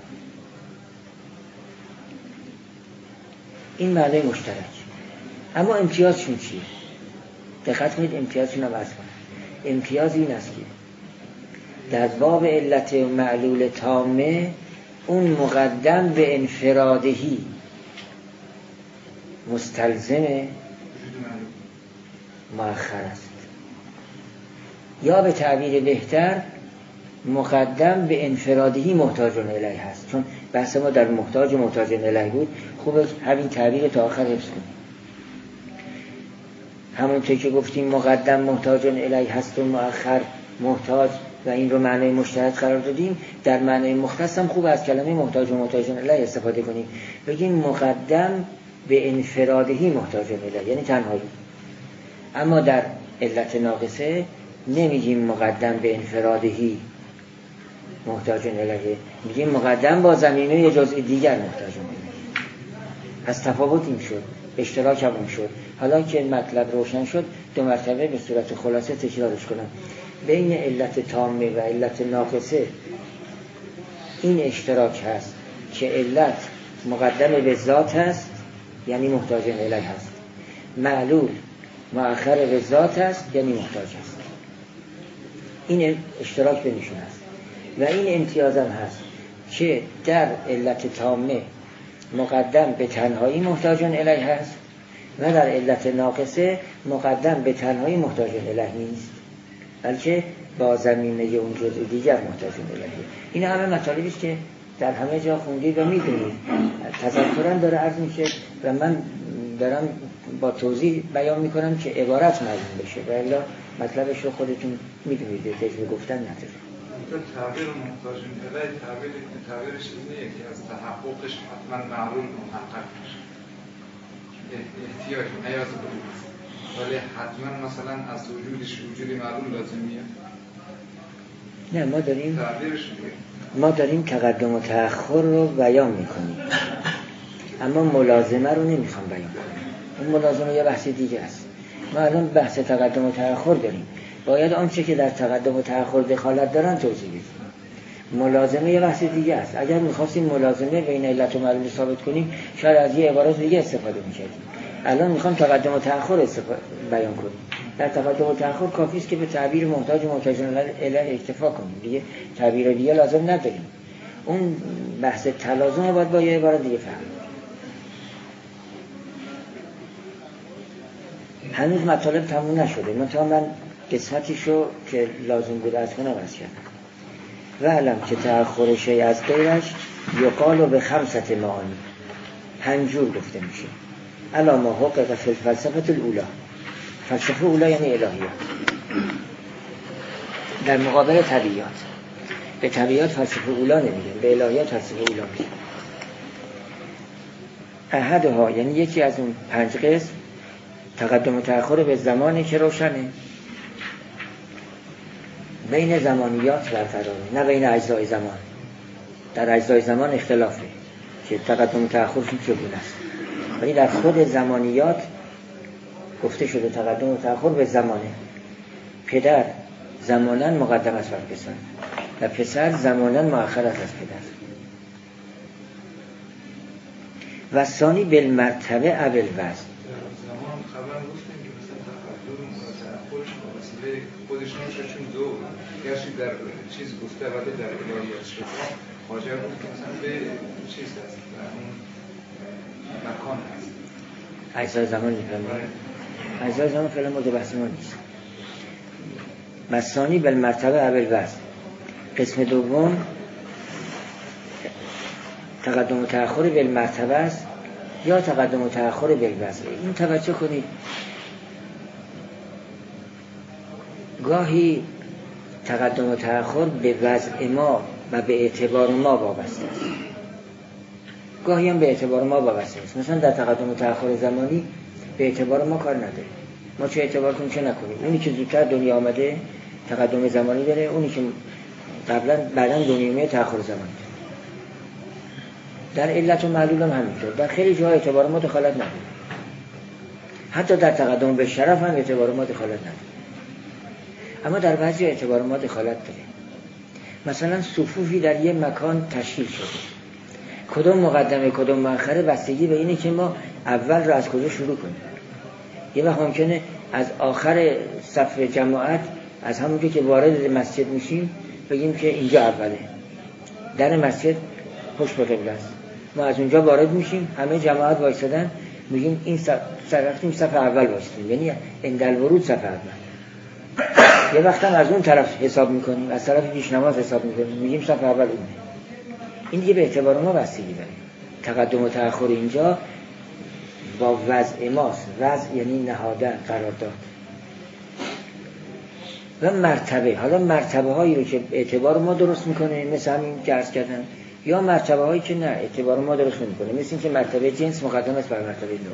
این معنی مشترک. اما امتیازشون چیه؟ دقت کنید امتیازشون هم عرض کنم. امتیاز این است که در باب علت و معلول تامه اون مقدم به انفرادهی مستلزم مؤخر است، یا به تعبیر بهتر مقدم به انفرادهی محتاج الیه هست. چون بحث ما در محتاج و محتاج الیه بود، خوبه همین تعبیر تا آخر حفظ کنیم. همونطور که گفتیم مقدم محتاج الیه هست و مؤخر محتاج و این رو معنی مشترک قرار دادیم، در معنی مختص هم خوب از کلمه محتاج و محتاج الیه استفاده کنیم، بگیم مقدم به انفرادهی محتاج الیه یعنی تنهایی. اما در علت ناقصه نمیگیم مقدم به انفرادهی محتاج الیه، میگیم مقدم با ضمیمه یا جزء دیگر محتاج الیه. پس تفاوت این شد، اشتراک هم شد. حالا که مطلب روشن شد دو مرتبه به صورت خلاصه تکرارش کنم. بین علت تامه و علت ناقصه این اشتراک هست که علت مقدم به ذات هست یعنی محتاج الیه هست، معلول مؤخر به ذات هست یعنی محتاج هست. این اشتراک بینشون هست. و این امتیاز هم هست که در علت تامه مقدم به تنهایی محتاج الیه هست و در علت ناقصه مقدم به تنهایی محتاج الیه نیست، بلکه با ضمیمه اون جزء دیگر محتاج الیه. این همه مطالبی است که در همه جا خوندید و میدونید. تذکرا داره عرض میشه و من دارم با توضیح بیان میکنم که عبارت معلوم بشه، و الا مطلبش رو خودتون میدونید، تجربه گفتن نداره. تعبیر محتاج الی تعبیر تعبیرش اینه که از تحققش حتما معلول محقق میشه. احتیاج نیاز بود ولی حتما مثلا از وجودش وجودی معلول لازمیه. نه ما داریم تعبیرش ما داریم تقدم و تأخر رو بیان میکنیم اما ملازمه رو نمیخوام بیان کنیم. اون ملازمه یه بحث دیگه است. ما الان بحث تقدم و تأخر داریم، باید آنچه که در تقدم و تأخر دخالت دارن توضیح بدیم. ملازمه یه بحث دیگه است. اگر میخواستیم ملازمه بین علت و معلول ثابت کنیم شاید از یه عبارات دیگه استفاده میکردیم. الان میخوام تقدم و تأخر استفاده بیان کنیم. در تقدم و تأخر کافی است که به تعبیر محتاج و محتاج الی اکتفا کنیم، دیگه تعبیر دیگه لازم نداریم. اون بحث تلازم باید با یه عبارت دیگه فهم. هنوز مطالب تموم نشده، منتها من قسمتیشو که لازم بود از کنم از کردم. و علم که تأخر شیء از غیرش یقال به خمسة معانی، پنجور گفته میشه. علامه حقق فی الفلسفه الاولی، فلسفه اولی یعنی الهیات، در مقابل طبیعیات. به طبیعیات فلسفه اولی نمیگن، به الهیات فلسفه اولی میگن. احدها یعنی یکی از اون پنج قسم تقدم و تأخر به زمانی که روشنه، بین زمانیات برقراره، نه بین اجزای زمان. در اجزای زمان اختلافه که تقدم و تأخرشون چگونه است، ولی در خود زمانیات گفته شده تقدم و تأخر به زمانه. پدر زمانن مقدم است بر پسر و پسر زمانن مؤخر است از پدر. و ثانی بالمرتبه اول وزن. زمان خبرم گفتیم که مثلا تقدم و تأخرش وسیله خودش نمیشه، چون دو گرچه در چیز گفته ولی در الهیات شده واجب بود که مثلا به چیز هست در اون مکان هست. اجزای زمان میفهمه. اجزای زمان فعلا مورد بحث ما نیست. مثانی بالمرتبه اول وزن. قسم دوم تقدم و تأخر بالمرتبه است یا تقدم و تأخر بالوزن. این توجه کنید، گاهی تقدم و تأخر به وضع ما و به اعتبار ما وابسته است، گاهی هم به اعتبار ما وابسته است. مثلا در تقدم و تأخر زمانی به اعتبار ما کار نداره، ما چه اعتبار کنیم چه نکنیم. اونی که زودتر دنیا آمده تقدم زمانی داره، اونی که قبلا بعداً دنیای تأخر زمانی داره. در علت و معلول هم همینطور. در خیلی جاها اعتبار ما دخالت نداره، حتی در تقدم به شرف هم اعتبار ما دخالت نداره، اما در بعضی اعتبار ما دخالت داره. مثلا صفوفی در یه مکان تشکیل شده، کدوم مقدمه کدوم مؤخره بستگی به اینه که ما اول رو از کجا شروع کنیم. یه وقت ممکنه از آخر صف جماعت، از همونجا که وارد مسجد میشیم بگیم که اینجا اوله، در مسجد پشت به قبله است، ما از اونجا وارد میشیم، همه جماعت وایسادن، میگیم این صف رفتیم صف اول وایسادیم، یعنی اندل ورود صف اول. یه وقت هم از اون طرف حساب میکنیم، از طرف پیش نماز حساب میکنیم، میگیم صف اول اونه. این دیگه به اعتبار ما بستگی داره. تقدم و تأخر اینجا با وضع ماست. وضع یعنی نهادن، قرارداد. و مرتبه، حالا مرتبه هایی رو که اعتبار ما درست میکنه، مثل همین که عرض کردن، یا مرتبه هایی که نه اعتبار ما درست نمیکنه، مثل این که مرتبه جنس مقدم است بر مرتبه نوع.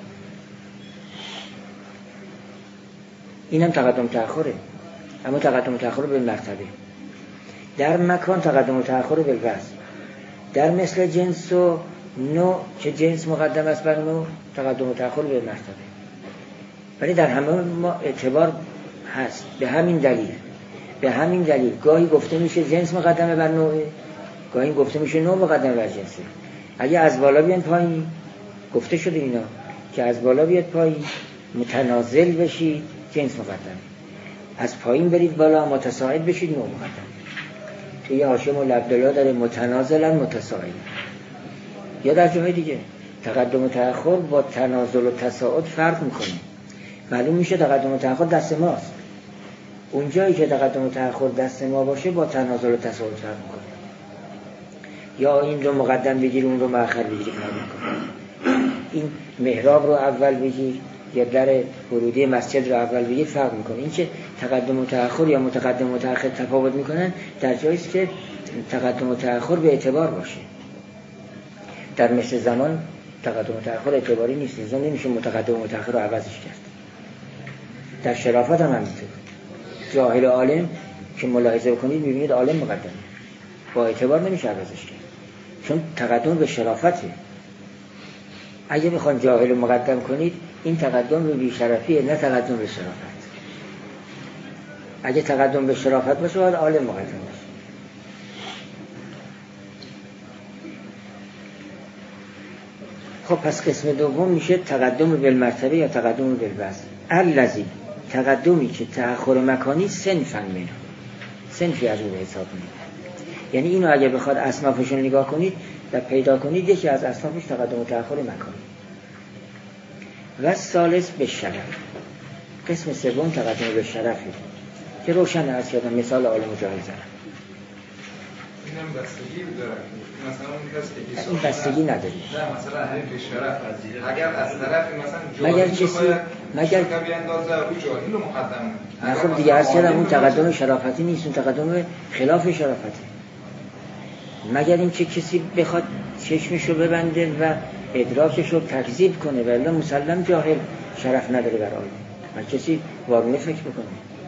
این هم تقدم تأخره، اما تقدم و تأخر به مرتبه. در مکان تقدم و تأخر به وزن. در مثل جنس و نوع که جنس مقدم است بر نوع، تقدم و تأخر به مرتبه. ولی در همه ما اعتبار هست. به همین دلیل به همین دلیل گاهی گفته میشه جنس مقدمه بر نوع، گاهی گفته میشه نوع مقدمه بر جنسه. اگه از بالا بیان پایین، گفته شده اینا که از بالا بیاد پایین متنازل بشید جنس مقدمه، از پایین برید بالا متساعد بشید نوع مقدمه. توی حاشیه مولا عبدالله داره متنازلا متساعد. یا در جای دیگه تقدم و تأخر با تنازل و تساعد فرق میکنه. معلوم میشه تقدم و تأخر دست ماست. اون جایی که تقدم و تأخر دست ما باشه با تنازل و تساعد فرق میکنه. یا این رو مقدم بگیر اون رو مؤخر بگیر فرق میکنه. این محراب رو اول بگیر یا در ورودی مسجد رو اول بگید فرق میکنه. این که تقدم و تأخر یا متقدم و تأخر تفاوت میکنن در جایی است که تقدم و تأخر به اعتبار باشه. در مثل زمان تقدم و تأخر اعتباری نیست، لذا نمیشه متقدم و متأخر رو عوضش کرد. در شرافت هم همینطور. جاهل و عالم که ملاحظه بکنید میبینید عالم مقدمه، با اعتبار نمیشه عوضش کرد، چون تقدم به شرافته. اگه بخوان جاهل رو مقدم کنید این تقدم به بیشرفیه، نه تقدم به شرافت. اگه تقدم به شرافت باشه باید عالم مقدم باشه. خب پس قسم دوم میشه تقدم بالمرتبه یا تقدم بالوزن. الذی، تقدمی که تأخر مکانی صنفاً منه، صنفی از اون حساب میشه. یعنی اینو اگه بخواد اصنافش رو نگاه کنید و پیدا کنید، یکی از اصنافش تقدم و تأخر مکانی. و ثالث به شرف، قسم سوم تقدم به شرفی که روشن است. یادم مثال عالم و جاهل زنم اینم بستگی داره، مثلا اون کسی که این بستگی نداره. نه مثلا همین به شرف اگر از طرف مثلا مگر کسی مگر بیاندازه او جاهل رو مقدم نه. خب دیگه هست چرا اون تقدم شرافتی نیست، اون تقدم خلاف شرافتی. مگر اینکه کسی بخواد چشمشو ببنده و ادراکشو تکذیب کنه، ولی مسلم جاهل شرف نداره برای عالم. هر کسی وارونه فکر بکنه.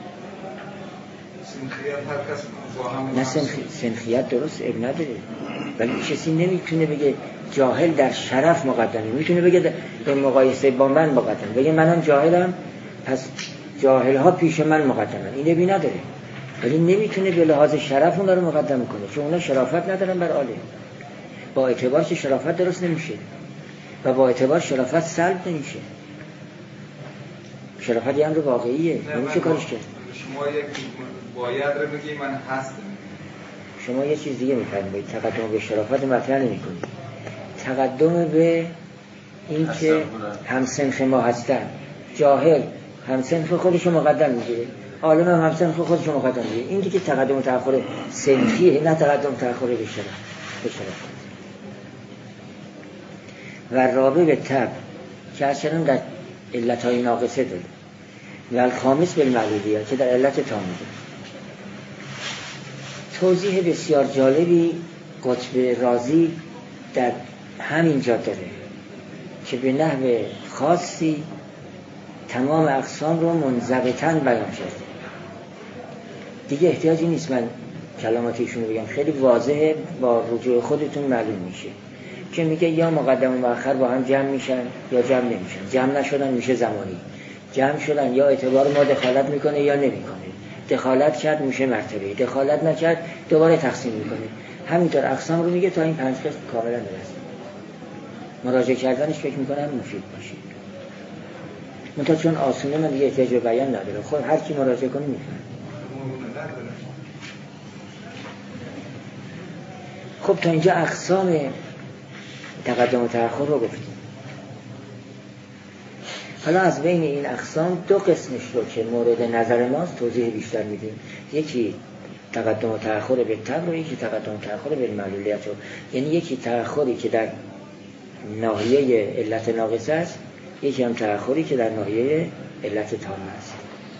سنخیت هر کس با هم نه سنخ... سنخیت درست اب نداره، ولی کسی نمیتونه بگه جاهل در شرف مقدمه. میتونه بگه در مقایسه با من مقدمه، بگه منم جاهلم پس جاهل ها پیش من مقدمن. این ابی نداره، ولی نمیتونه به لحاظ شرف اونا رو مقدم کنه، چون اونا شرافت ندارن بر عالم. با اعتبار که شرافت درست نمیشه و با اعتبار شرافت سلب نمیشه. شرافت یه امر واقعیه، نمیشه کارش کرد. شما یک باید رو بگی من هستم، شما یه چیز دیگه می‌فرمایید، تقدم به شرافت مطرح نمی‌کنید. تقدم به این که همسنخ ما هستن. جاهل همسنخ خودش رو مقدم میگیره، عالم هم همسنخ خودش رو مقدم میگیره. این دیگه تقدم و تأخر سنخیه، نه تقدم و تأخر به شرافت. و رابع به تب که اصلا در علتهای ناقصه داره، و الخامس بالمعلولیه که در علت تامه داره. توضیح بسیار جالبی قطب رازی در همین جا داره که به نحو خاصی تمام اقسام رو منضبطاً بیان شده. دیگه احتیاجی نیست من کلماتیشون رو بگم، خیلی واضحه، با رجوع خودتون معلوم میشه که میگه یا مقدم و مؤخر با هم جمع میشن یا جمع نمیشن. جمع نشدن میشه زمانی، جمع شدن یا اعتبار ما دخالت میکنه یا نمیکنه. دخالت کرد میشه مرتبه، دخالت نکرد دوباره تقسیم میکنه. همینطور اقسام رو میگه تا این پنج قسم کاملا درست. مراجعه کردنش فکر میکنم مفید باشه. منتها چون آسونه من دیگه احتیاج به بیان نداره، خود هر کی مراجعه کنه میفهمه. خب تا اینجا اقسام تقدم و تأخر رو گفتیم. حالا از بین این اقسام دو قسمش رو که مورد نظر ماست توضیح بیشتر میدیم. یکی تقدم و تأخر به تب و یکی تقدم و تأخر به معلولیت رو. یعنی یکی تأخری که در ناحیه علت ناقصه است، یکی هم تأخری که در ناحیه علت تامه است.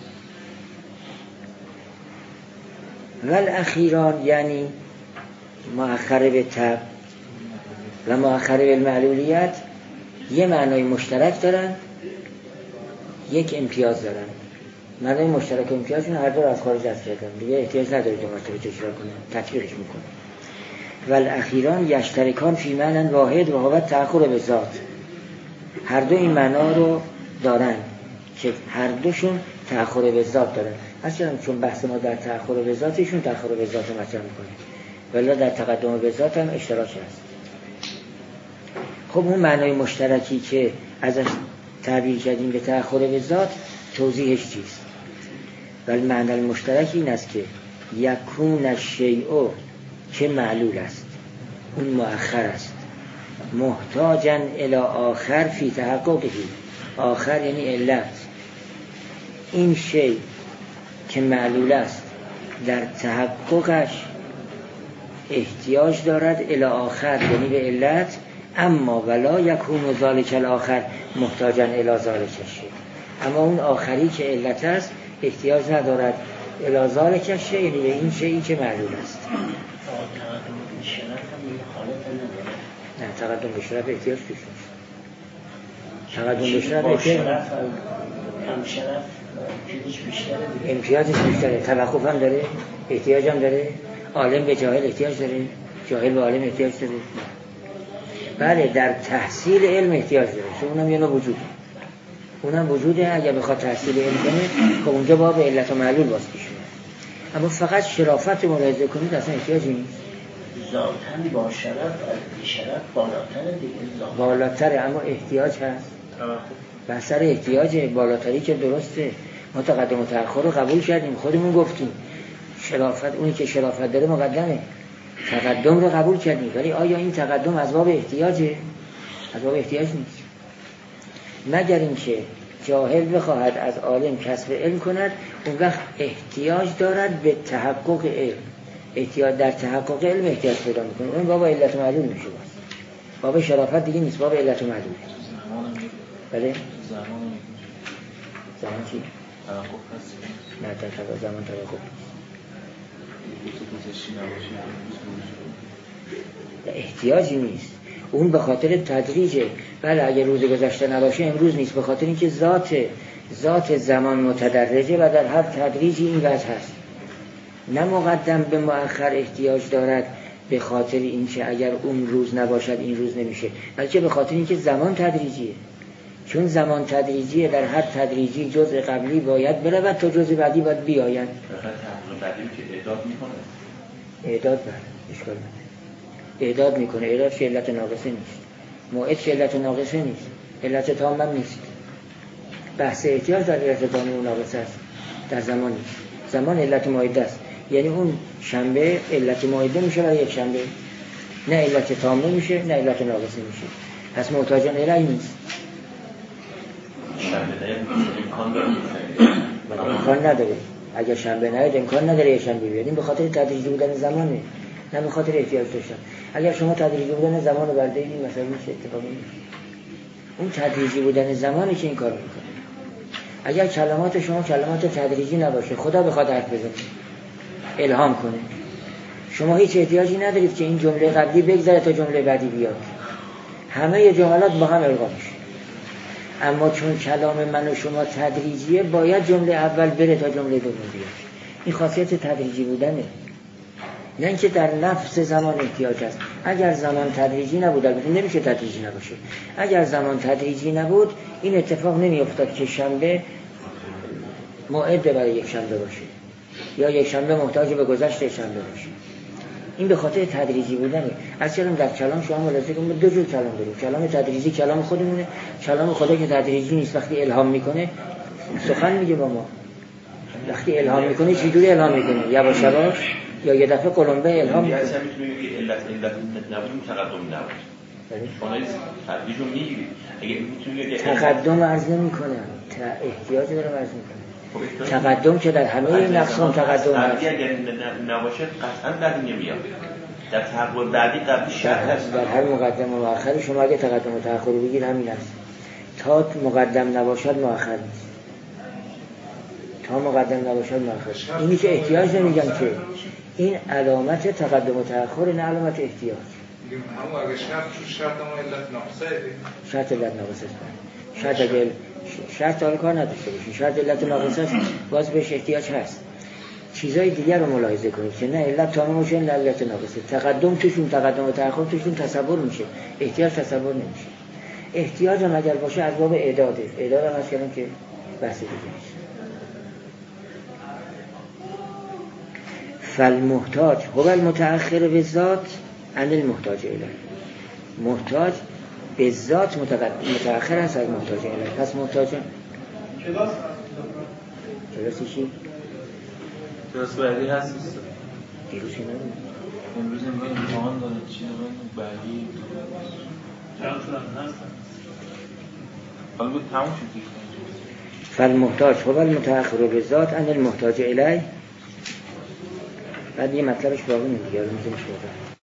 والاخیران یعنی مؤخر به تب و مؤخر به معلولیت یه معنای مشترک دارن، یک امتیاز دارن. معنای مشترک و امتیازشون هر دو رو از خارج دست کردن، دیگه احتیاج نداره دو مرتبه تکرار کنه، تطبیقش میکنه. والاخیران یشترکان فی معنی واحد و هو تأخر به ذات. هر دو این معنا رو دارن که هر دوشون تأخر به ذات دارن. اصلا چون بحث ما در تأخر به ذاتشون تأخر به ذات مطرح میکنه، ولی در تقدم به ذات هم اشتراک هست. خب اون معنای مشترکی که ازش تعبیر کردیم به تأخر به ذات توضیحش چیست؟ ولی معنی المشترک این است که یکون الشیء که معلول است، اون مؤخر است، محتاجاً الی آخر فی تحققه. آخر یعنی علت. این شیء که معلول است در تحققش احتیاج دارد الی آخر یعنی به علت اما ولا یکون ذالک الاخر محتاجا الی ذالک الشیء، اما اون آخری که علت است احتیاج ندارد الی ذالک الشیء، یعنی به این شیئی که معلول است. نه تقدم به شرف احتیاج توش نیست. تقدم به شرف احتیاج هم شرف امتیازش بیشتره، امتیازش بیشتره، توقف هم داره، احتیاج هم داره. عالم به جاهل احتیاج داره، جاهل به عالم احتیاج داره. بله در تحصیل علم احتیاج داره، چون اونم یه نوع وجوده، اونم وجوده. اگر بخواد تحصیل علم کنه که اونجا باب علت و معلول باز پیش میاد. اما فقط شرافت ملاحظه کنید اصلا احتیاجی نیست. ذاتن با شرف از شرف بالاتر دیگه، بالاتره اما احتیاج هست. بسر احتیاج بالاتری که درسته. ما تقدم و تأخر رو قبول کردیم، خودمون گفتیم شرافت، اونی که شرافت داره مقدمه. تقدم رو قبول کردیم، ولی آیا این تقدم از باب احتیاجه؟ از باب احتیاج نیست. مگر اینکه جاهل بخواهد از عالم کسب علم کند، اون وقت احتیاج دارد به تحقق علم. احتیاج در تحقق علم احتیاج پیدا میکنه، اون باب علت و معلول میشه. باز باب شرافت دیگه نیست، باب علت و معلول. بله زمان زمان چی؟ توقف هست. نه تا زمان توقف احتیاجی نیست، اون به خاطر تدریجه. بله اگر روز گذشته نباشه امروز نیست، به خاطر اینکه ذات ذات زمان متدرجه و در هر تدریجی این وجه هست. نه مقدم به مؤخر احتیاج دارد به خاطر اینکه اگر اون روز نباشد این روز نمیشه، بلکه به خاطر اینکه زمان تدریجیه. چون زمان تدریجیه، در هر تدریجی جزء قبلی باید برود تا جزء بعدی باید بیاید. بعدی که اعداد میکنه، اعداد بر اشکال نداره، اعداد میکنه. اعداد که علت ناقصه نیست، موعد که علت ناقصه نیست، علت تام هم نیست. بحث احتیاج در علت تام و ناقصه است، در زمان نیست. زمان علت موعده است، یعنی اون شنبه علت موعده میشه برای یک شنبه، نه علت تام میشه نه علت ناقصه میشه. پس محتاجان الی نیست. شنبه نه امکان داره، امکان نداره. اگر شنبه نیاد امکان نداره یک شنبه بیاد. این به خاطر تدریجی بودن زمانه، نه به خاطر احتیاج داشتن. اگر شما تدریجی بودن زمان رو بردارید این مسئله میشه اتفاقی نیست. اون تدریجی بودن زمانی که این کارو میکنه. اگر کلمات شما کلمات تدریجی نباشه، خدا بخواد حرف بزنه الهام کنه، شما هیچ احتیاجی ندارید که این جمله قبلی بگذره تا جمله بعدی بیاد، همه جملات با هم القا میشه. اما چون کلام من و شما تدریجیه، باید جمله اول بره تا جمله دوم بیاد. این خاصیت تدریجی بودنه، نه اینکه در نفس زمان احتیاج است. اگر زمان تدریجی نبود، البته نمیشه تدریجی نباشه، اگر زمان تدریجی نبود این اتفاق نمیافتاد که شنبه موعد برای یک شنبه باشه یا یک شنبه محتاج به گذشت شنبه باشه. این به خاطر تدریجی بودنه. اصلا در کلام شما ملاحظه کنید دو جور کلام داریم. کلام تدریجی کلام خودمونه، کلام خدا که تدریجی نیست. وقتی الهام میکنه سخن میگه با ما، وقتی الهام میکنه چه جوری الهام میکنه؟ یواش یواش یا یه دفعه قلمبه الهام میکنه. اصلا میتونیم بگیم علت علت نبود تقدم نبود. شما این تدریجو میگیرید. اگه میتونید تقدم عرض نمیکنه، احتیاج داره عرض میکنه. تقدم که در همه نقصان تقدم هست. اگر نباشه قطعا بعدی نمیاد. در تحقق بعدی قبلی شرط هست. در هر مقدم و مؤخر شما اگه تقدم و تأخر رو بگیر همین است. تا مقدم نباشد مؤخر نیست. تا مقدم نباشد مؤخر. اینی که احتیاج نمیگم که این علامت تقدم و تأخر، نه علامت احتیاج. همون اگه شرط تو شرط ما علت ناقصه شرط علت ناقصه است. شرط اگه شرط حال کار نداشته باشین، شرط علت ناقصه است، باز بهش احتیاج هست. چیزای دیگر رو ملاحظه کنید که نه علت تمام باشه نه علت ناقصه. تقدم توشون تقدم و تأخر توشون تصور میشه، احتیاج تصور نمیشه. احتیاج هم اگر باشه از باب اعداده. اعداد هم هست که بحث دیگه نیست. فالمحتاج هو المتأخر بالذات عن المحتاج الیه. محتاج به ذات متأخر است از محتاج الیه. پس محتاج کلاس کلاسی چی؟ کلاس بعدی هست دیروز که نداریم. امروز امتحان داره چی داره بعدی چند شدن هستن حالا بود تموم شد. فالمحتاج هو المتأخر بالذات عن المحتاج الیه. بعد یه مطلبش باقی میگه، الان میذاریم